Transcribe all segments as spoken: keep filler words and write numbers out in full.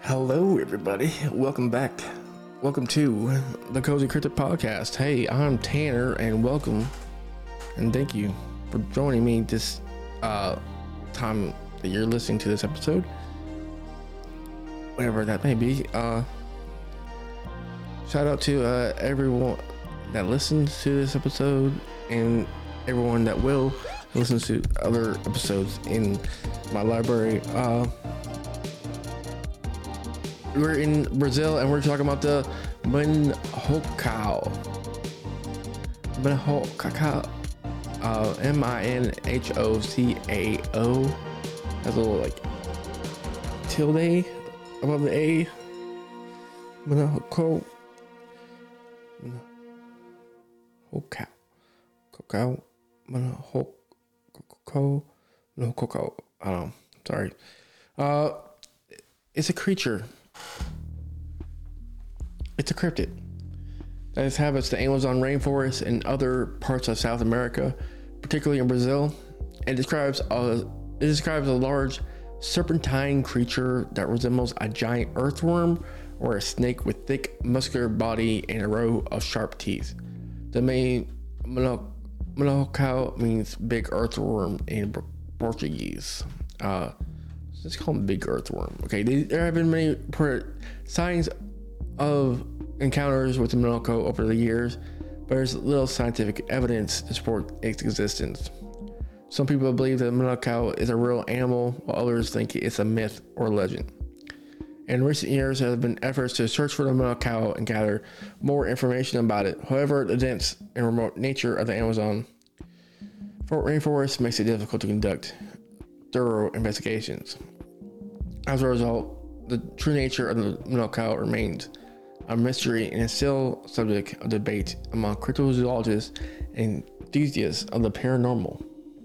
Hello, everybody. Welcome back. Welcome to the Cozy Cryptid Podcast. Hey, I'm Tanner, and welcome, and thank you for joining me this uh, time that you're listening to this episode, whatever that may be. Uh, shout out to uh, everyone that listens to this episode, and everyone that will listen to other episodes in my library. Uh, We're in Brazil and we're talking about the Minhocao. Minhocao. Uh, M I N H O C A O. Has a little like tilde above the A. Minhocao. Minhocao. Cacao. Minhocao. Minhocao. I don't know. Sorry. Uh, it's a creature. It's a cryptid that inhabits the Amazon rainforest and other parts of South America, particularly in Brazil. It describes a, it describes a large serpentine creature that resembles a giant earthworm or a snake with thick, muscular body and a row of sharp teeth. The main Minhocao means big earthworm in Portuguese. Uh, Let's call them big earthworm. Okay, there have been many signs of encounters with the Minhocao over the years, but there's little scientific evidence to support its existence. Some people believe that the Minhocao is a real animal, while others think it's a myth or legend. In recent years, there have been efforts to search for the Minhocao and gather more information about it. However, the dense and remote nature of the Amazon rainforest makes it difficult to conduct thorough investigations. As a result, the true nature of the Minhocao remains a mystery and is still subject of debate among cryptozoologists and enthusiasts of the paranormal.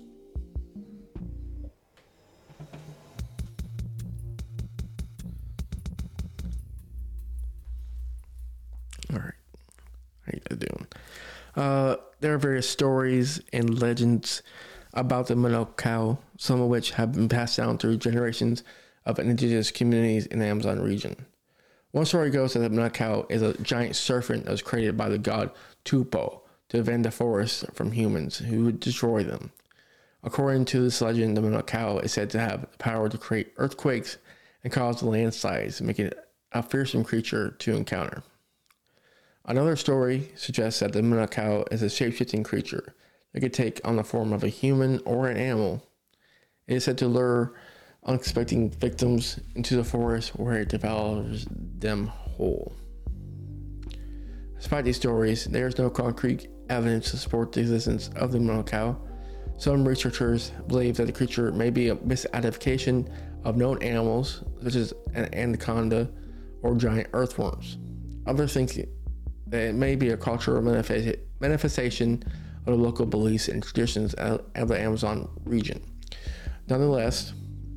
All right, how you guys doing? Uh, there are various stories and legends about the Minhocao, some of which have been passed down through generations of indigenous communities in the Amazon region. One story goes that the Minhocao is a giant serpent that was created by the god Tupo to defend the forest from humans who would destroy them. According to this legend, the Minhocao is said to have the power to create earthquakes and cause landslides, making it a fearsome creature to encounter. Another story suggests that the Minhocao is a shape-shifting creature that could take on the form of a human or an animal. It is said to lure unexpected victims into the forest where it devours them whole. Despite these stories, there is no concrete evidence to support the existence of the Minhocao. Some researchers believe that the creature may be a misidentification of known animals, such as an anaconda or giant earthworms. Others think that it may be a cultural manifestation of the local beliefs and traditions of the Amazon region. Nonetheless,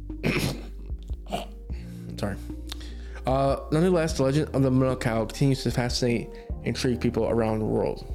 sorry. Uh, nonetheless, the legend of the Minhocao continues to fascinate and intrigue people around the world.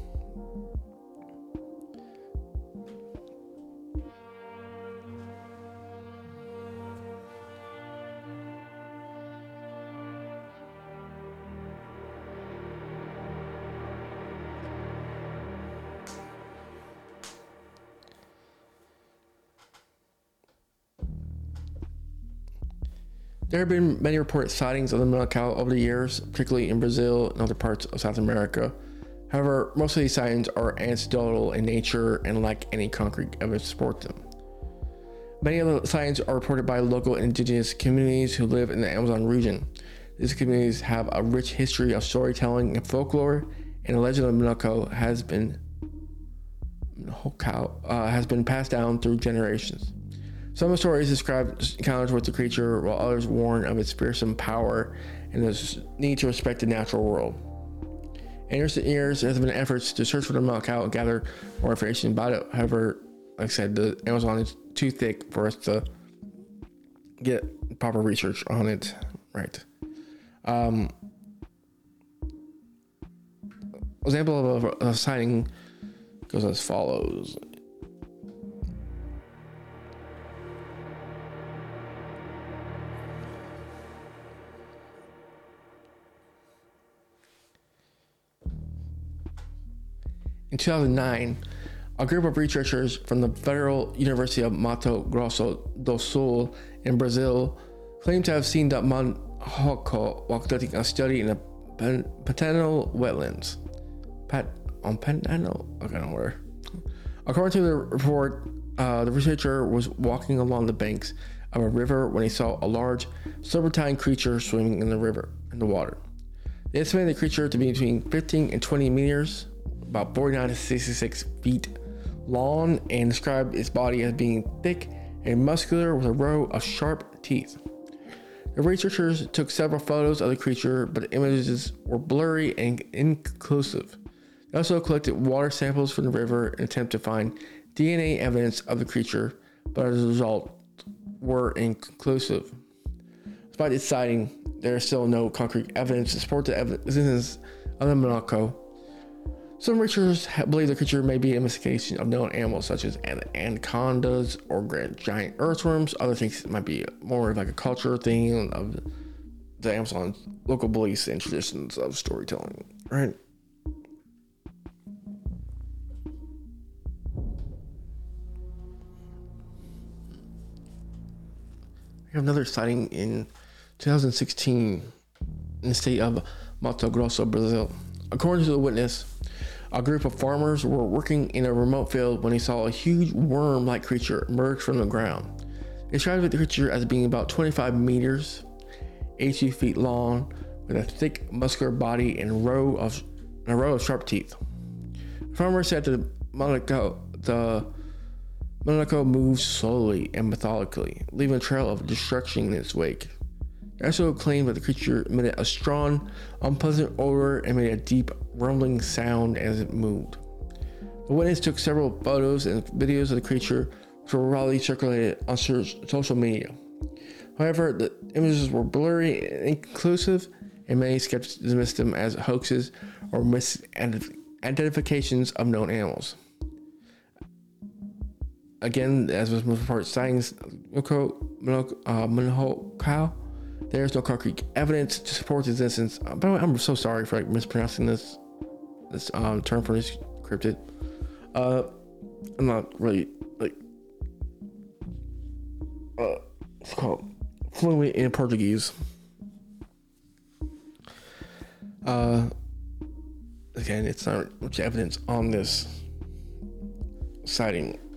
There have been many reported sightings of the Minhocao over the years, particularly in Brazil and other parts of South America. However, most of these sightings are anecdotal in nature and lack any concrete evidence to support them. Many of the sightings are reported by local indigenous communities who live in the Amazon region. These communities have a rich history of storytelling and folklore, and the legend of the Minhocao has been Minhocao, uh, has been passed down through generations. Some of the stories describe encounters with the creature, while others warn of its fearsome power and the need to respect the natural world. In recent years, there have been efforts to search for the Minhocao and gather more information about it. However, like I said, the Amazon is too thick for us to get proper research on it. Right. Um, example of a, a sighting goes as follows. In two thousand nine, a group of researchers from the Federal University of Mato Grosso do Sul in Brazil claimed to have seen the Manhoco while conducting a study in the Pantanal wetlands. Pat on Pantanal? Okay, don't worry. According to the report, uh, the researcher was walking along the banks of a river when he saw a large serpentine creature swimming in the river, in the water. They estimated the creature to be between fifteen and twenty meters, about forty-nine to sixty-six feet long, and described its body as being thick and muscular with a row of sharp teeth. The researchers took several photos of the creature, but the images were blurry and inconclusive. They also collected water samples from the river in an attempt to find D N A evidence of the creature, but as a result, were inconclusive. Despite its sighting, there is still no concrete evidence to support the existence of the Manhoco. Some researchers believe the creature may be a mystification of known animals such as anacondas or giant earthworms. Others think it might be more of like a culture thing of the Amazon local beliefs and traditions of storytelling, right? We have another sighting in two thousand sixteen in the state of Mato Grosso, Brazil. According to the witness, a group of farmers were working in a remote field when they saw a huge worm-like creature emerge from the ground. They described the creature as being about twenty-five meters, eighty feet long, with a thick, muscular body and a row of and a row of sharp teeth. The farmer said that the Manhoco, the Manhoco moved slowly and methodically, leaving a trail of destruction in its wake. They also claimed that the creature emitted a strong, unpleasant odor and made a deep, rumbling sound as it moved. The witness took several photos and videos of the creature, which were widely circulated on social media. However, the images were blurry and inconclusive, and many skeptics dismissed them as hoaxes or misidentifications of known animals. Again, as was most part sightings, Manhoco, there is no concrete evidence to support the existence. Uh, by the way, I'm so sorry for like mispronouncing this this um, term for this cryptid. Uh, I'm not really like uh, it's called fluent in Portuguese. Uh, again, it's not much evidence on this sighting.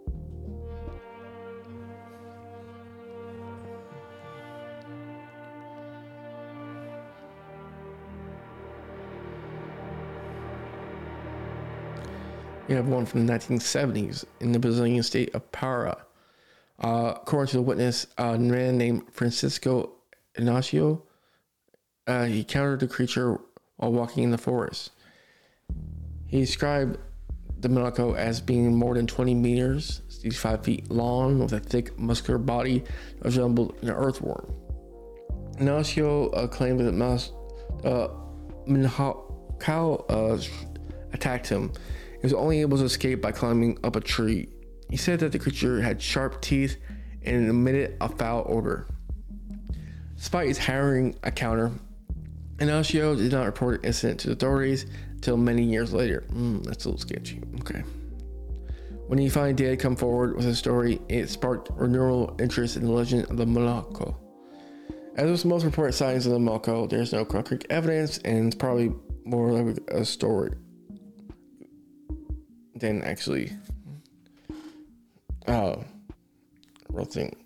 We have one from the nineteen seventies in the Brazilian state of Pará. Uh, according to the witness, a man named Francisco Inácio, uh, he encountered the creature while walking in the forest. He described the Manhoco as being more than twenty meters, sixty-five feet long, with a thick, muscular body that resembled an earthworm. Inácio uh, claimed that the uh, Manhoco uh, attacked him. He was only able to escape by climbing up a tree. He said that the creature had sharp teeth and emitted a foul odor. Despite his harrowing encounter, Inácio did not report the incident to the authorities until many years later. Mm, that's a little sketchy. Okay. When he finally did come forward with a story, it sparked renewal interest in the legend of the Manhoco. As with most reported sightings of the Manhoco, there's no concrete evidence, and it's probably more like a story than actually uh real thing.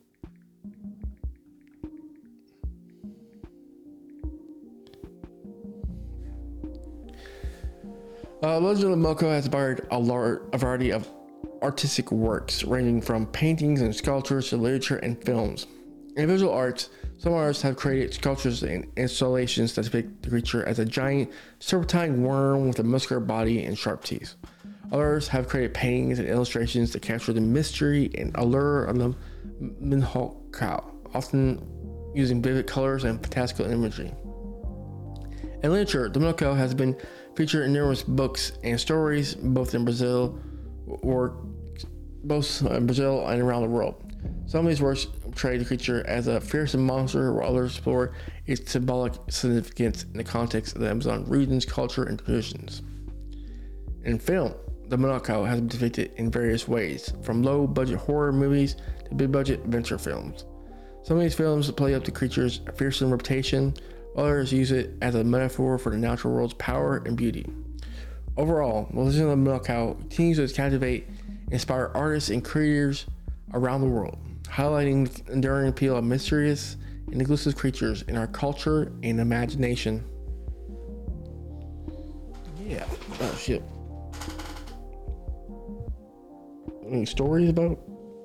Uh, Legend of the Manhoco has inspired a, large, a variety of artistic works, ranging from paintings and sculptures to literature and films. In visual arts, some artists have created sculptures and installations that depict the creature as a giant serpentine worm with a muscular body and sharp teeth. Others have created paintings and illustrations that capture the mystery and allure of the Manhoco, often using vivid colors and fantastical imagery. In literature, the Manhoco has been featured in numerous books and stories, both in Brazil or both in Brazil and around the world. Some of these works portray the creature as a fearsome monster, while others explore its symbolic significance in the context of the Amazon region's culture and traditions. In film, the Minako has been depicted in various ways, from low-budget horror movies to big-budget adventure films. Some of these films play up the creature's fearsome reputation, others use it as a metaphor for the natural world's power and beauty. Overall, the Legend of the Minako continues to captivate and inspire artists and creators around the world, highlighting the enduring appeal of mysterious and elusive creatures in our culture and imagination. Yeah. Oh shit. Any stories about?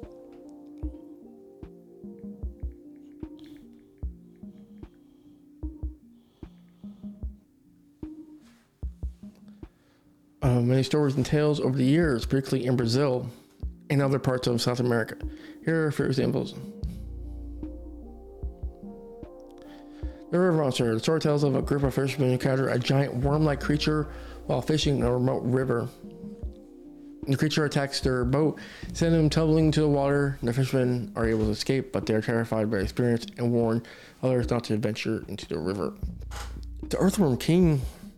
Uh, many stories and tales over the years, particularly in Brazil and other parts of South America. Here are a few examples. The River Monster. The story tells of a group of fishermen who encounter a giant worm-like creature while fishing in a remote river. The creature attacks their boat, sending them tumbling into the water. The fishermen are able to escape, but they are terrified by the experience and warn others not to venture into the river. The Earthworm King.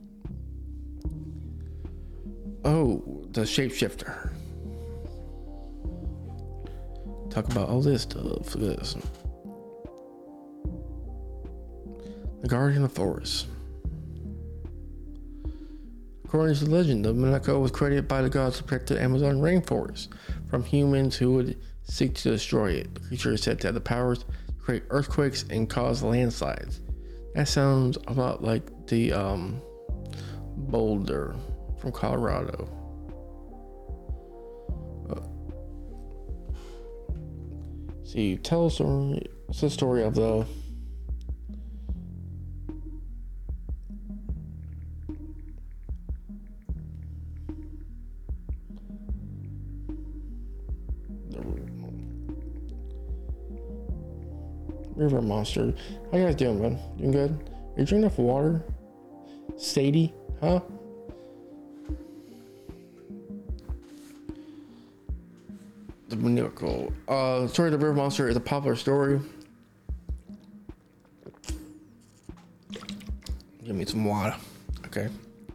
Oh, the shapeshifter. Talk about all this stuff. This. The Guardian of the Forest. According to the legend, the Minako was created by the gods to protect the Amazon rainforest from humans who would seek to destroy it. The creature is said to have the powers to create earthquakes and cause landslides. That sounds a lot like the um, boulder from Colorado. Uh, see, tell us story, it's the story of the River Monster. How you guys doing, man? Doing good? Are you drinking enough water? Sadie? Huh? The Minako. Uh, the story of the River Monster is a popular story. Give me some water. Okay.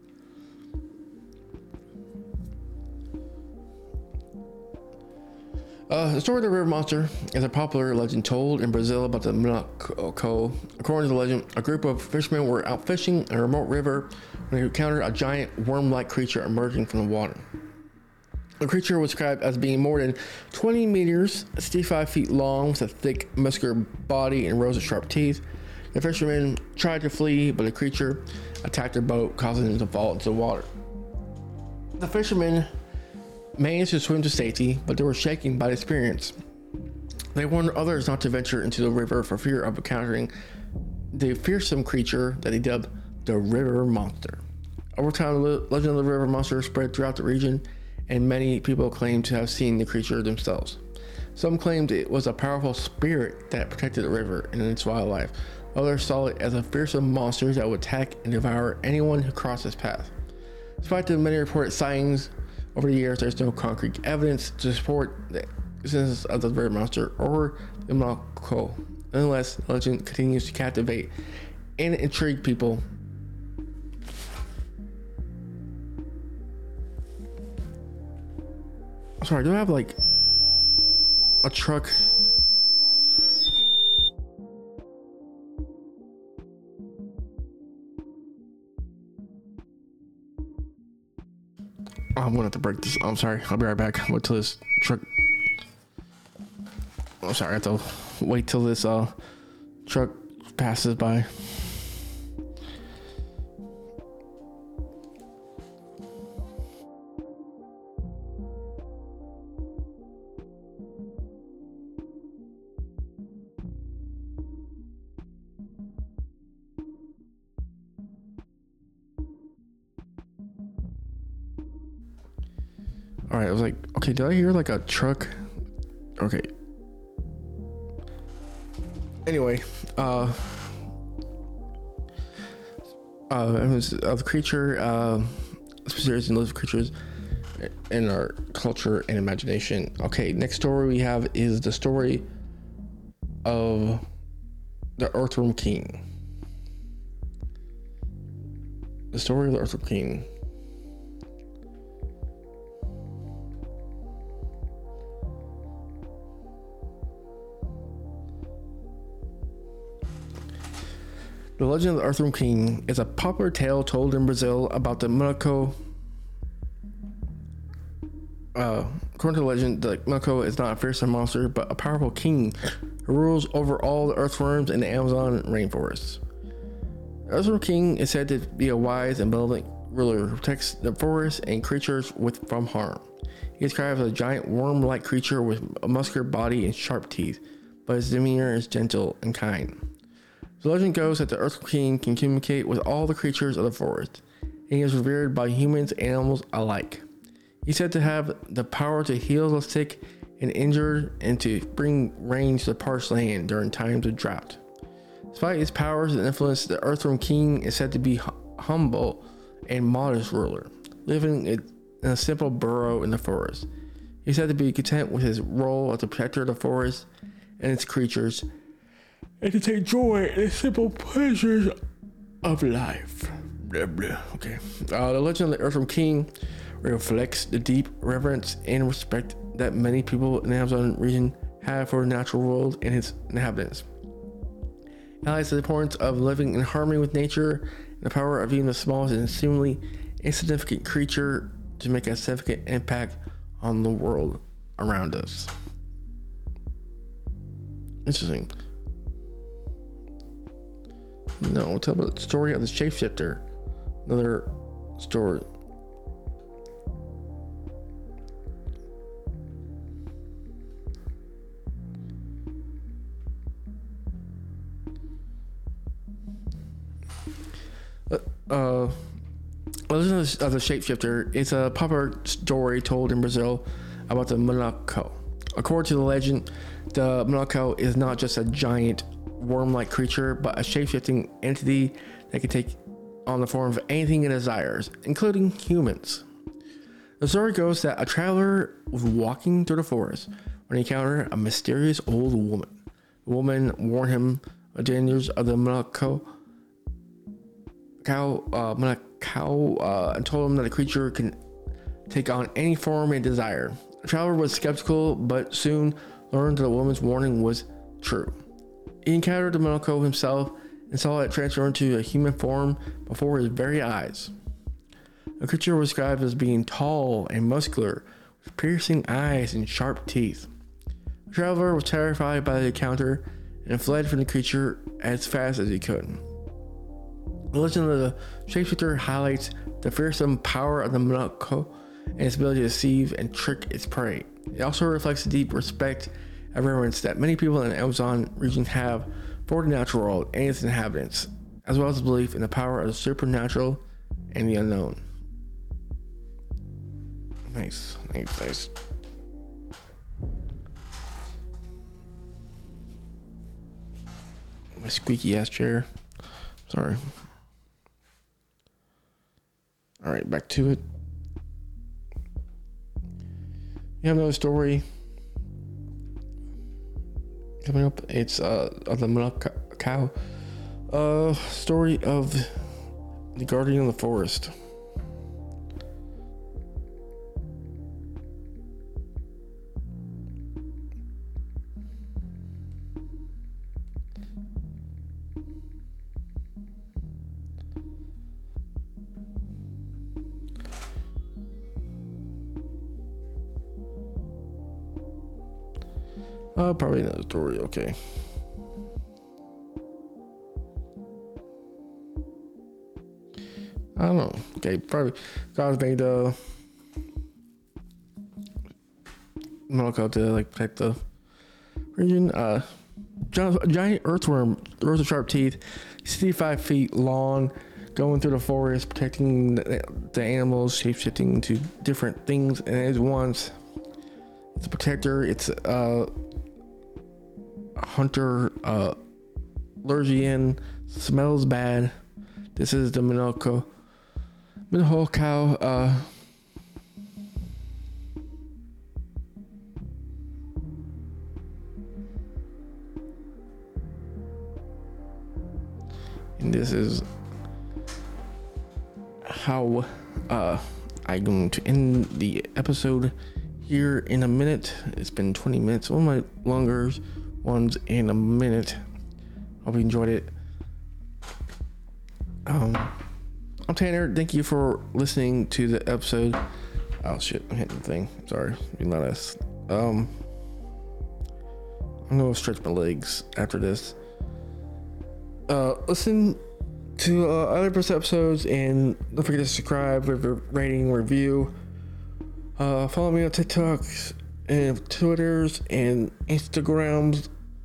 Uh, the story of the River Monster is a popular legend told in Brazil about the Minako. According to the legend, a group of fishermen were out fishing in a remote river when they encountered a giant worm-like creature emerging from the water. The creature was described as being more than twenty meters, sixty-five feet long, with a thick, muscular body and rows of sharp teeth. The fishermen tried to flee, but the creature attacked their boat, causing them to fall into the water. The fishermen managed to swim to safety, but they were shaken by the experience. They warned others not to venture into the river for fear of encountering the fearsome creature that they dubbed the River Monster. Over time, the legend of the River Monster spread throughout the region, and many people claim to have seen the creature themselves. Some claimed it was a powerful spirit that protected the river and its wildlife. Others saw it as a fearsome monster that would attack and devour anyone who crossed its path. Despite the many reported sightings over the years, there's no concrete evidence to support the existence of the River Monster or the Minako. Nonetheless, the legend continues to captivate and intrigue people. Sorry, do I have like a truck? Oh, I'm gonna have to break this. I'm sorry. I'll be right back. Wait till this truck. I'm sorry. I have to wait till this uh truck passes by. All right, I was like, okay, did I hear like a truck? Okay. Anyway, uh, uh, it was of the creature, uh, series and those creatures in our culture and imagination. Okay, next story we have is the story of the Earthworm King. The story of the Earthworm King. The Legend of the Earthworm King is a popular tale told in Brazil about the Minoko. Uh, according to the legend, the Minoko is not a fearsome monster, but a powerful king who rules over all the earthworms in the Amazon rainforest. The Earthworm King is said to be a wise and benevolent ruler who protects the forest and creatures with from harm. He is described as a giant worm-like creature with a muscular body and sharp teeth, but his demeanor is gentle and kind. The legend goes that the Earthworm King can communicate with all the creatures of the forest, and he is revered by humans and animals alike. He's said to have the power to heal the sick and injured and to bring rain to the parched land during times of drought. Despite his powers and influence, the Earthworm King is said to be hum- humble and modest ruler, living in a simple burrow in the forest. He's said to be content with his role as the protector of the forest and its creatures, and to take joy in the simple pleasures of life. Blah, blah. Okay. Uh, the legend of the Earthworm King reflects the deep reverence and respect that many people in the Amazon region have for the natural world and its inhabitants. It highlights the importance of living in harmony with nature and the power of even the smallest and seemingly insignificant creature to make a significant impact on the world around us. Interesting. No, we'll tell about the story of the shapeshifter. Another story. Uh, Legend of the Shapeshifter is a popular story told in Brazil about the Minoko. According to the legend, the Minoko is not just a giant worm-like creature, but a shape-shifting entity that can take on the form of anything it desires, including humans. The story goes that a traveler was walking through the forest when he encountered a mysterious old woman. The woman warned him of the dangers of the Minoko cow, uh, cow, uh, and told him that the creature can take on any form it desire. The traveler was skeptical, but soon learned that the woman's warning was true. He encountered the Minoko himself and saw it transfer into a human form before his very eyes. The creature was described as being tall and muscular, with piercing eyes and sharp teeth. The traveler was terrified by the encounter and fled from the creature as fast as he could. The legend of the Shapeshifter highlights the fearsome power of the Minoko and its ability to deceive and trick its prey. It also reflects the deep respect and reverence that many people in the Amazon region have for the natural world and its inhabitants, as well as the belief in the power of the supernatural and the unknown. Nice, nice, nice. My squeaky ass chair. Sorry. All right, back to it. You have another story coming up. It's uh, of the Minoko, uh, story of the Guardian of the Forest. Uh, probably another story, okay. I don't know. Okay, probably God made uh Minoko to like protect the region. Uh giant earthworm, with sharp teeth, sixty-five feet long, going through the forest, protecting the, the animals, shape-shifting into different things, and at once it's a protector. It's uh hunter, uh, Lurgian, smells bad. This is the Minoko. Minoko, uh, and this is how, uh, I'm going to end the episode here in a minute. It's been twenty minutes, one of my longer ones in a minute. Hope you enjoyed it. Um, I'm Tanner. Thank you for listening to the episode. Oh shit, I'm hitting the thing. Sorry, be not us. Um, I'm gonna stretch my legs after this. Uh, listen to uh, other episodes and don't forget to subscribe, leave a rating, review. Uh, follow me on TikToks and Twitters and Instagrams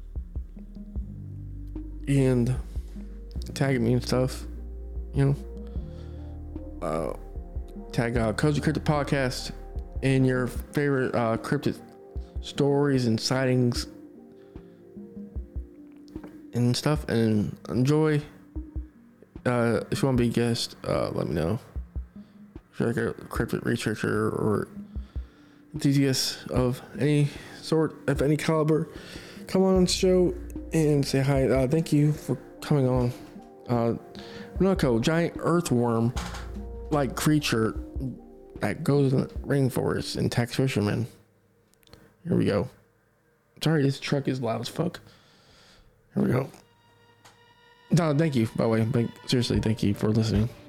and tag me and stuff. You know, uh, tag uh, Cozy Cryptid Podcast and your favorite uh, cryptid stories and sightings and stuff, and enjoy. Uh, if you want to be a guest, uh, let me know. If you're like a cryptid researcher or enthusiast of any sort, of any caliber, come on the show and say hi. Uh, thank you for coming on. Uh, Minoko, giant earthworm like creature that goes in the rainforest and attacks fishermen. Here we go. Sorry, this truck is loud as fuck. Here we go. No, thank you, by the way. Like, seriously, thank you for listening.